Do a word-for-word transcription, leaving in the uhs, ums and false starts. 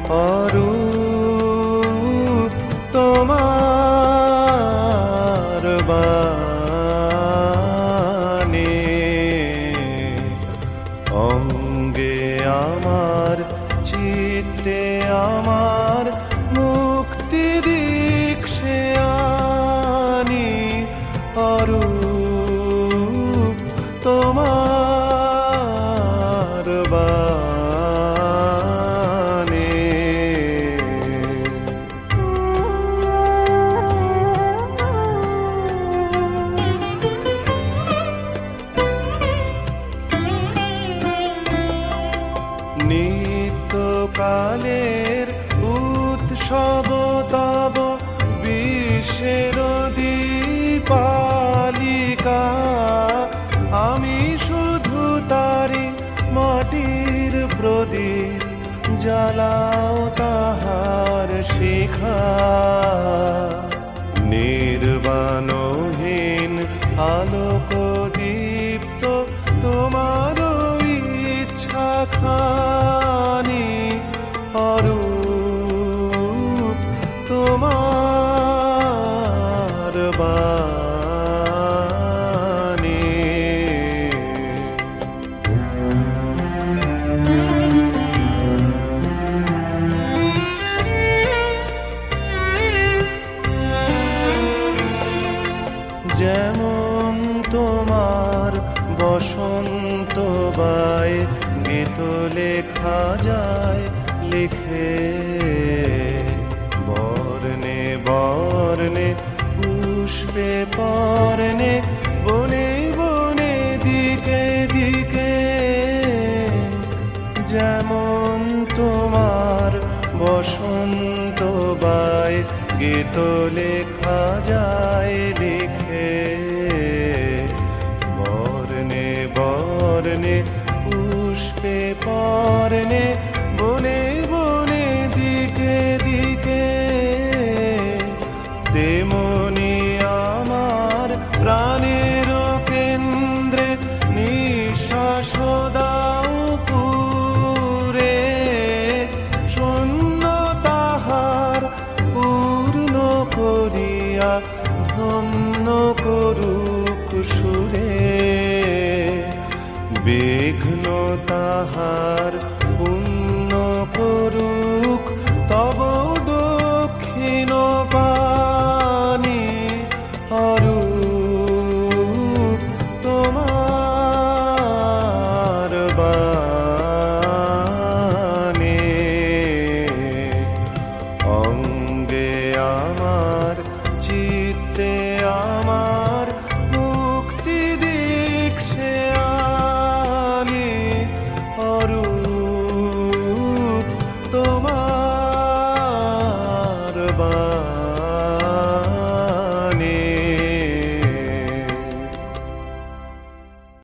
অরূপ তোমার বাণী, অঙ্গে আমার চিত্তে আমার মুক্তি দীক্ষে আনি, অরূপ তোমার বাণী। নিত্যকালের উৎসব তব বিশ্বের দীপালিকা, আমি শুধু তারি মাটির প্রদীপ, জ্বালাও তাহার শিখা। নির্বাণহীন আলোক দীপ্ত তোমার ইচ্ছা খানি, অরূপ তোমার বাণী। যেমন তোমার বসন্ত বায় গীত লেখা যায় লিখে, বর্ণে বর্ণে পুষ্পে পর্ণে বনে বনে দিকে দিকে, যেমন তোমার বসন্ত বায় গীত লেখা যায় লিখে, বর্ণে বর্ণে পুষ্পে পর্ণে বনে বনে দিকে দিকে, তেমনি আমার প্রাণের কেন্দ্রে নিঃশ্বাস দাও পুরে, শূন্য তাহার পূর্ণ করিয়া ধন্য করুক সুরে, বিঘ্ন তাহার পূর্ণ করুক তব দক্ষিণ পানি, অরূপ তোমার বাণী। অঙ্গে আমার